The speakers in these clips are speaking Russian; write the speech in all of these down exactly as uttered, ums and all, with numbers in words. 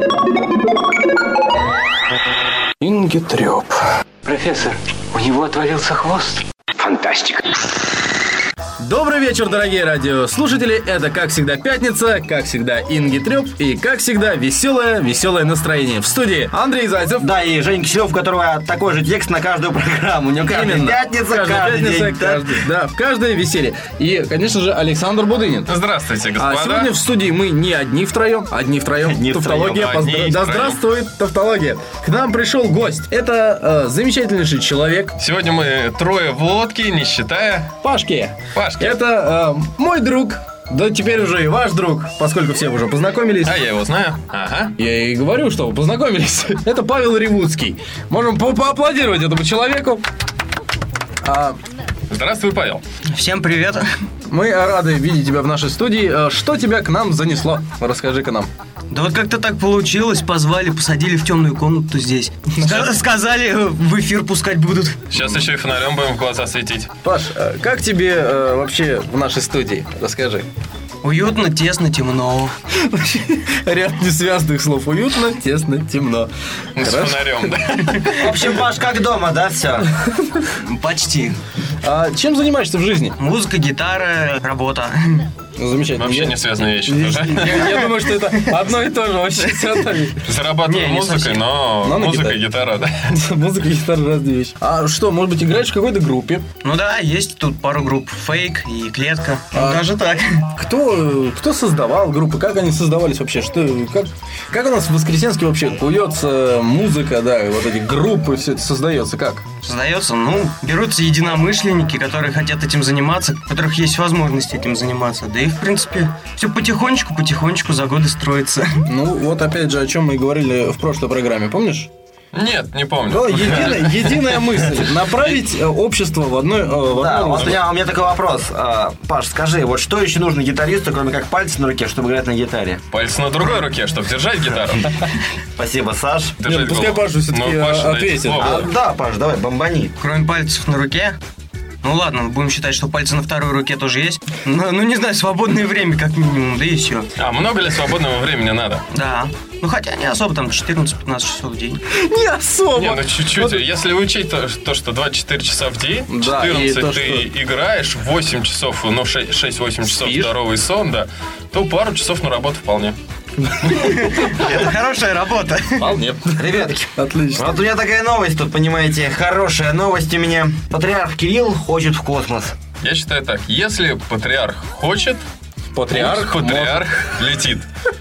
Ингитрёп. Профессор, у него отвалился хвост. Фантастика. Добрый вечер, дорогие радиослушатели. Это, как всегда, пятница, как всегда, Ингитрёп и, как всегда, веселое, веселое настроение. В студии Андрей Зайцев. Да, и Женя Киселев, у которого такой же текст на каждую программу. У него каждая Именно. пятница, каждая каждый пятница, день. каждый, да, в каждое веселье. И, конечно же, Александр Будынин. Здравствуйте, господа. А сегодня в студии мы не одни втроем, одни втроем. Одни Тавтология. втроем. поздра- Одни Да втроем. здравствует тавтология. К нам пришел гость. Это э, замечательнейший человек. Сегодня мы трое в лодке, не считая Пашки. Пашки. Это э, мой друг. Да теперь уже и ваш друг, поскольку все уже познакомились. А я его знаю. Ага. Я и говорю, что вы познакомились. Это Павел Ревудский. Можем по- поаплодировать этому человеку. А, Здравствуй, Павел. Всем привет. мы рады видеть тебя в нашей студии. А, Что тебя к нам занесло? Расскажи-ка нам. Да вот как-то так получилось, позвали, посадили в темную комнату здесь. Ска- Сказали, э, в эфир пускать будут. Сейчас еще и фонарем будем в глаза светить. Паш, а как тебе э, вообще в нашей студии? Расскажи. Уютно, тесно, темно. Ряд несвязанных слов. Уютно, тесно, темно. С Хорошо. фонарем, да. В общем, Паш, как дома, да, все? Почти. А чем занимаешься в жизни? Музыка, гитара, работа. Замечательно. Вообще Я- не связанные вещи Я, тоже. я- я думаю, что это одно и то же вообще. Всё одно. Зарабатываю Не, не музыкой, совсем. но Но на музыка и гитара, да. Музыка и гитара разные вещи. А что, может быть, играешь в какой-то группе? Ну да, есть тут пару групп. Фейк и Клетка. Ну, А. даже так. Кто, кто создавал группы? Как они создавались вообще? Что, как, как у нас в Воскресенске вообще куется музыка, да, и вот эти группы, все это создается? Как? Создается, ну, берутся единомышленники, которые хотят этим заниматься, у которых есть возможность этим заниматься. Да и, в принципе, все потихонечку, потихонечку за годы строится. Ну, вот опять же, о чем мы и говорили в прошлой программе, помнишь? Нет, не помню. Была единая, единая мысль. Направить э, общество в одной... э, в Да, одно вот у русло. меня, у меня такой вопрос. А, Паш, скажи, вот что еще нужно гитаристу, кроме как пальцы на руке, чтобы играть на гитаре? Пальцы на другой руке, чтобы держать гитару. Спасибо, Саш. Держать Нет, пускай голову. Паша все-таки Ну, Паша, дайте ответит. слово. А, да, Паш, давай, бомбани. Кроме пальцев на руке. Ну ладно, будем считать, что пальцы на второй руке тоже есть. Ну, ну, не знаю, свободное время как минимум, да и все. А много ли свободного времени надо? Да. Ну хотя не особо, там четырнадцать-пятнадцать часов в день. Не особо. Не, ну чуть-чуть. Если учить то, то, что двадцать четыре часа в день, Да, и четырнадцать то, ты что- играешь, восемь часов, ну шесть-восемь часов Спишь. здоровый сон, да, то пару часов на работу вполне. Это хорошая работа. Вполне. Ребятки, Отлично. вот у меня такая новость тут, понимаете, хорошая новость у меня. Патриарх Кирилл хочет в космос. Я считаю так, если патриарх хочет, Патриарх. пусть патриарх летит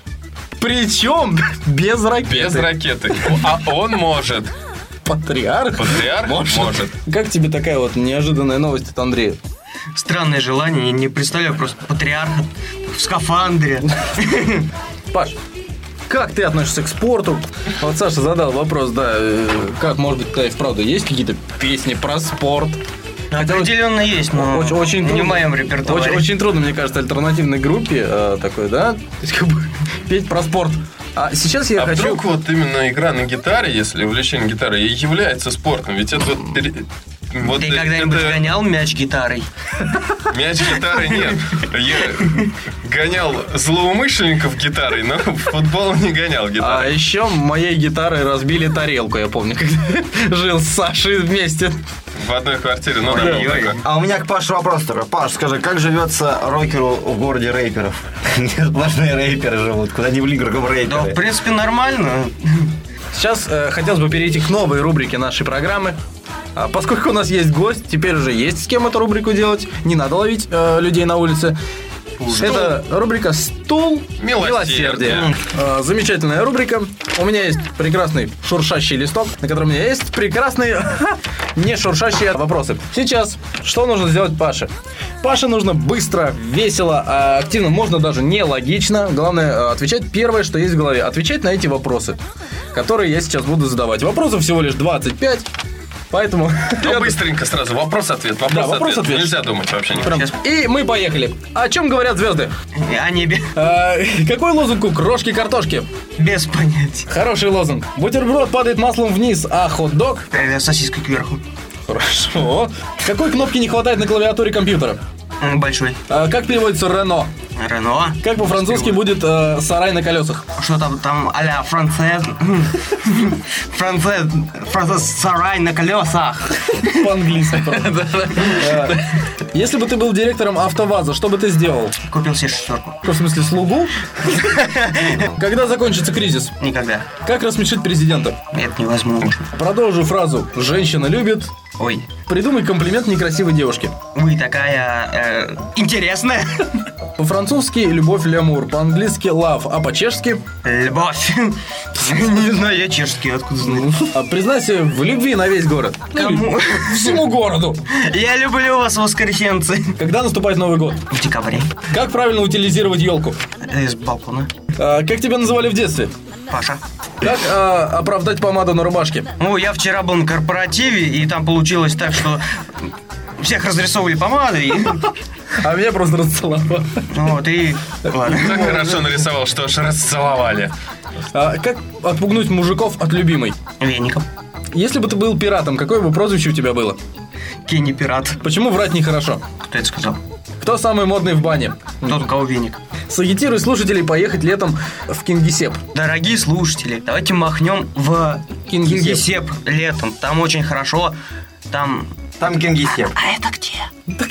Причем без ракеты. без ракеты. А он может. Патриарх. Патриарх может. Как тебе такая вот неожиданная новость от Андрея? Странное желание, я не представляю просто патриарха в скафандре. Паш, как ты относишься к спорту? Вот Саша задал вопрос, да, э, как, может быть, да и вправду есть какие-то песни про спорт? Хотя Определенно есть, но очень, очень не трудно, в моем репертуаре. Очень, очень трудно, мне кажется, альтернативной группе э, такой, да? То есть, как бы, петь про спорт. А сейчас я А хочу... вдруг вот именно игра на гитаре, если увлечение гитарой, и является спортом? Ведь это вот... пере- вот Ты это- когда-нибудь гонял мяч гитарой? Мяч гитары нет. Я гонял злоумышленников гитарой, но в футбол не гонял А гитарой. еще моей гитарой разбили тарелку, я помню, когда жил с Сашей вместе. В одной квартире, ну да, было такое. А у меня к Паше вопрос такой. Паш, скажи, как живется рокеру в городе рэперов? Сплошные рэперы живут, куда ни влип, кругом Да, в рэперы. принципе, нормально. Сейчас э, хотелось бы перейти к новой рубрике нашей программы. А, поскольку у нас есть гость, теперь уже есть с кем эту рубрику делать. Не надо ловить э, людей на улице. Это рубрика «Стул Милосердия». милосердия». Э, замечательная рубрика. У меня есть прекрасный шуршащий листок, на котором у меня есть прекрасные не шуршащие вопросы. Сейчас что нужно сделать Паше? Паше нужно быстро, весело, а активно, можно даже не логично. Главное, э, отвечать первое, что есть в голове. Отвечать на эти вопросы, которые я сейчас буду задавать. Вопросов всего лишь двадцать пять. Поэтому... Ну, быстренько сразу. Вопрос-ответ. Да, Вопрос-ответ. вопрос-ответ. Нельзя думать вообще не Прям- И мы поехали. О чем говорят звезды? О небе. А, какой лозунг у крошки-картошки? Без понятия. Хороший лозунг. Бутерброд падает маслом вниз, а хот-дог... Э, Сосиска кверху. Хорошо. Какой кнопки не хватает на клавиатуре компьютера? М, Большой. А, как переводится Рено? Рено. Как по-французски будет э, сарай на колесах? Что там, там а-ля францез... Францез... Францез сарай на колесах. По-английски. Э, Если бы ты был директором АвтоВАЗа, что бы ты сделал? Купил себе шестерку. В смысле, слугу? Когда закончится кризис? Никогда. Как рассмешить президента? Это невозможно. Продолжу фразу «Женщина любит». Ой, Придумай комплимент некрасивой девушке. вы такая э, интересная. По-французски «любовь лямур», по-английски «love», а по-чешски Любовь. Не знаю, я чешский, откуда знаю. а, признайся в любви на весь город. Кому? Всему городу. Я люблю вас, воскресенцы. Когда наступает Новый год? В декабре. Как правильно утилизировать елку? Из балкона. А, как тебя называли в детстве? Паша. Как а, оправдать помаду на рубашке? Ну, я вчера был на корпоративе, и там получилось так, что всех разрисовывали помадой. и- А меня просто расцеловали. Вот, и... Ладно. Так хорошо нарисовал, что аж расцеловали. А, как отпугнуть мужиков от любимой? Веником. Если бы ты был пиратом, какое бы прозвище у тебя было? Кенни пират. Почему врать нехорошо? Кто это сказал? Кто самый модный в бане? Тот, у кого веник. Сагитируй слушателей поехать летом в Кингисепп. Дорогие слушатели, давайте махнем в Кингисепп. Кингисепп летом. Там очень хорошо. Там... Там Кингисепп. А это где?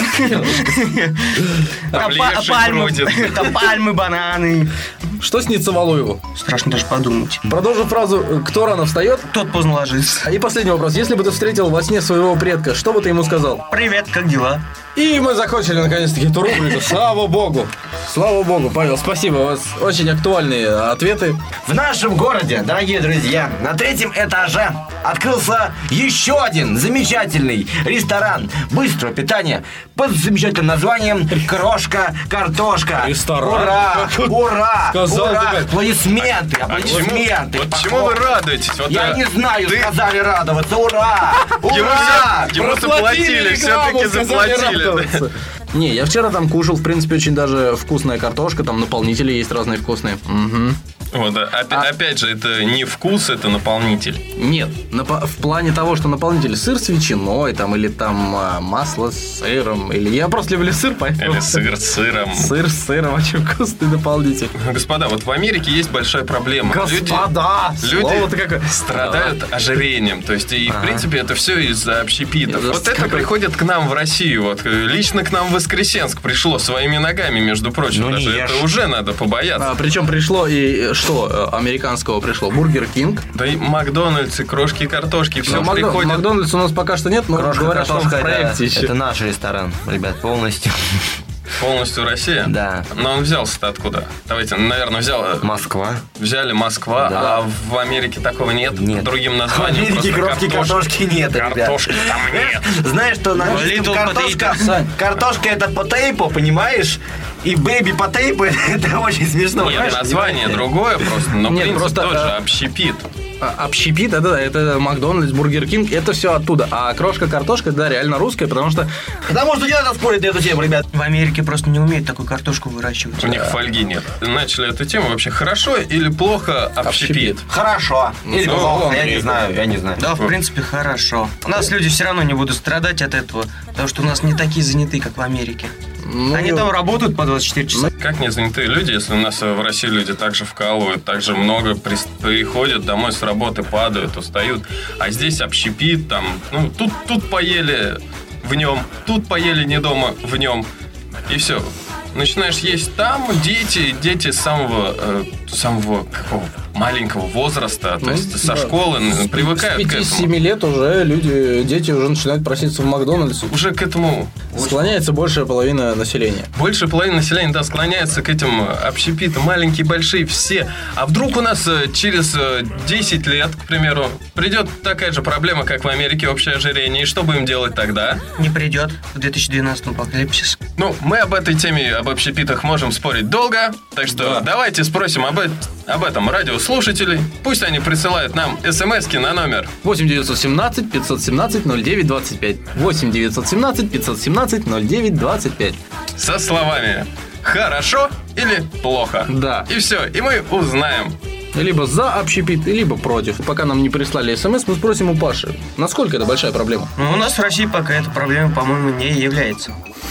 Там па- леший пальмы, бродит. там пальмы, бананы. Что снится Валуеву? Страшно даже подумать. Продолжу фразу «Кто рано встает?» Тот поздно ложится. И последний вопрос. Если бы ты встретил во сне своего предка, что бы ты ему сказал? Привет, как дела? И мы закончили наконец-таки эту рубрику. Слава богу. Слава богу, Павел, спасибо. У вас очень актуальные ответы. В нашем городе, дорогие друзья, на третьем этаже открылся еще один замечательный ресторан быстрого питания под замечательным названием «Крошка Картошка». Ресторан? Ура! Ура! Сказал Ура! ты как. Аплодисменты! А чему, Аплодисменты! вот чему вы радуетесь? Вот, Я а, не знаю, ты- сказали радоваться! Ура! Ему, Ура! все- ему заплатили, все-таки заплатили. да. Не, я вчера там кушал, в принципе, очень даже вкусная картошка, там наполнители есть разные вкусные. Мгм. Вот, а, опя- А- опять же, это не вкус, это наполнитель. Нет, напо- в плане того, что наполнитель сыр с ветчиной, там, или там а, масло с сыром, или я просто люблю сыр, поэтому... Или сыр с сыром. Сыр с сыром, очень вкусный наполнитель. Господа, вот в Америке есть большая проблема. Господа! Люди, Слово-то какое. люди страдают ожирением. То есть, и, в принципе, это все из-за общепитов. Из-за Вот это какой- приходит к нам в Россию. Вот, э, лично к нам в Воскресенск пришло своими ногами, между прочим. Ну, не Даже ешь. это уже надо побояться. А, причем пришло и что, э, американского пришло? Бургер Кинг. Да и Макдональдс, и крошки картошки, все Но Макдо- приходит. Макдональдс у нас пока что нет, но Крошка говорят, что он в Картошка проекте это, еще. это наш ресторан, ребят, полностью. Полностью Россия? Да. Но он взялся-то откуда? Давайте, наверное, взял, Москва. взяли Москва, Да. а в Америке такого нет? Нет. Другим В названием Америке просто крошки картошка. картошки нет, ребят. Картошки там нет. Знаешь, что на английском Little картошка, potato. картошка это potato, понимаешь? И baby potato это очень смешно. Нет, понимаешь? название другое просто, но Нет, принцип просто, тоже э, общепит. А, общепит, это, это Макдональдс, Бургер Кинг, это все оттуда. А крошка картошка, да, реально русская, потому что Потому что не надо спорить на эту тему, ребят. В Америке просто не умеют такую картошку выращивать. У них фольги нет. Начали эту тему вообще хорошо или плохо общепит? Хорошо. Или Ну, плохо, ладно, я не и- знаю, я не знаю. Да, в принципе, хорошо. У нас люди все равно не будут страдать от этого, потому что у нас не такие заняты, как в Америке. ну, Они там работают по двадцать четыре часа. Как не занятые люди, если у нас в России люди также вкалывают, также много прис- приходят домой с работы, падают, устают. А здесь общепит, там, ну, тут, тут поели в нем, тут поели не дома в нем. И все. Начинаешь есть там, дети, дети с самого, э, самого какого, маленького возраста, то Ну, есть со да. школы н- привыкают с к пяти-семи этому. лет уже люди, дети уже начинают проситься в Макдональдсе. Уже к этому Склоняется большая половина населения. больше половины населения, да, склоняется к этим общепитам, маленькие, большие, все. А вдруг у нас э, через э, десять лет, к примеру, придет такая же проблема, как в Америке, общее ожирение, и что будем делать тогда? Не придет в две тысячи двенадцатом апокалипсис. Ну, мы об этой теме, об общепитах можем спорить долго, так что давайте спросим об, э- об этом радиослушателей. Пусть они присылают нам смски на номер. восемь девятьсот семнадцать пятьсот семнадцать ноль девять двадцать пять. восемь девятьсот семнадцать пятьсот семнадцать ноль девять двадцать пять. Со словами «хорошо» или «плохо». Да. И все, и мы узнаем. Либо за общепит, либо против. Пока нам не прислали смс, мы спросим у Паши, насколько это большая проблема. Но у нас в России пока эта проблема, по-моему, не является.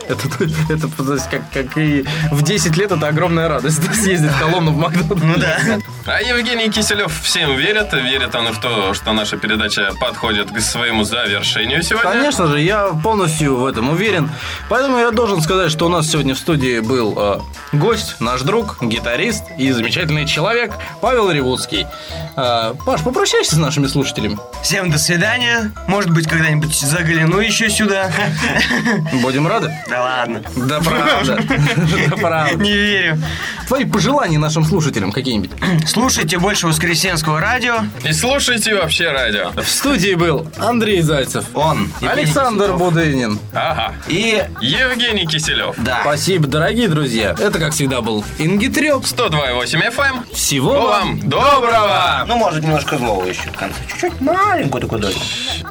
Это, это как, как и в десять лет это огромная радость съездить в Коломну в Макдональдс. Ну да. А Евгений Киселев всем верит. Верит он и в то, что наша передача подходит к своему завершению сегодня. Конечно же, я полностью в этом уверен. Поэтому я должен сказать, что у нас сегодня в студии был э, гость, наш друг, гитарист и замечательный человек Павел Ревудский. Э, Паш, попрощайся с нашими слушателями. Всем до свидания. Может быть, когда-нибудь загляну еще сюда. Будем рады? Да ладно. Да правда. Да правда. Не верю. Твои пожелания нашим слушателям какие-нибудь? Слушайте больше Воскресенского радио. И слушайте вообще радио. В студии был Андрей Зайцев, Он. Александр Будынин. Ага. И... Евгений Киселев. Да. Спасибо, дорогие друзья. Это, как всегда, был Ингитрёп. сто два и восемь эф эм. Всего вам Вам доброго! Ну, может, немножко злого еще в конце. Чуть-чуть маленькую такую дольку.